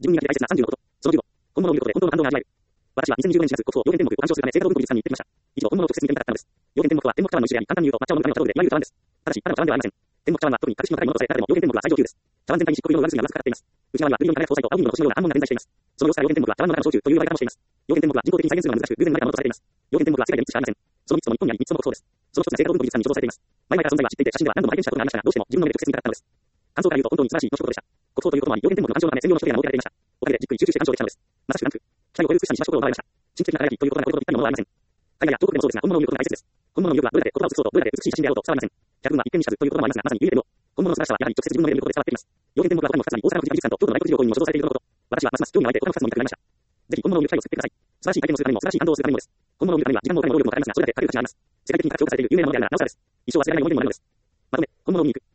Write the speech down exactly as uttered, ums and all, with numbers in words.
自分にだけ大切なさんじゅうのこと。そのじゅうご、本物を見ることで本当の感動が味わえる。私はにせんにじゅうごねんしがつ、国宝要点天目を鑑賞するため、聖火道具美術館に行ってきました。以上、本物を直接見てみたかったのです。要点天目は天目茶碗の一種であり、簡単に言うと抹茶を飲むための茶道具で、いわゆる茶碗です。ただし、ただの茶碗ではありません。天目茶碗は特に格式の高いものとされ、中でも要点天目は最上級です。茶碗全体に漆黒色の上澄みがわずかかかっています。内側にはルビオン輝く宝彩と青銀の星のような暗紋が点在しています。その様子から要点天目は茶碗の中の焼酎という呼ばれ方もしています。要点天目は人工的に再現するのが難しく、偶然生まれたものとされています。要点天目は世界でみっつしかありません。そのみっつとも日本にあり、みっつとも国宝です。その一つが聖火道具美術館に所蔵されています。前々から存在は知っていて、写真では何度も拝見したことがありましたが、どうしても自分の目で直接見たかったのです。感想から言うと本当に素晴らしいの一言でした。国宝ということもあり、要点天目の鑑賞のため専用の書店が設けられていました。おかげでじっくり集中して鑑賞できたのです。まさしくランク。期待を超える美しさにしましょうと思われました。神秘的な輝きということがこれとぴったりのものはありません。海外や遠くでもそうですが、本物を見ることが大切です。本物の魅力はどれだけ言葉を尽くそうと、どれだけ美しい写真であろうと伝わりません。百聞は一見にしかずということもありますが、まさに唯一の本物の素晴らしさはやはり直接自分の目で見ることで伝わっています。要点天目は他にもふたつあり、大阪の富士美術館と京都の大工事業公園にも所蔵されていること。私はますます興味が湧いて他のふたつも見たくなりました。ぜひ本物を見る機会を作ってください。素晴らしい体験をするためにも素晴らしい感動をするためにもです。本物を見るためには時間もお金も労力もかかりますが、それだけかかる価値があります。世界的に高く評価されている有名なものであるなおさらです。一生忘れられない思い出にもなるのです。まとめ、本物を見に行く。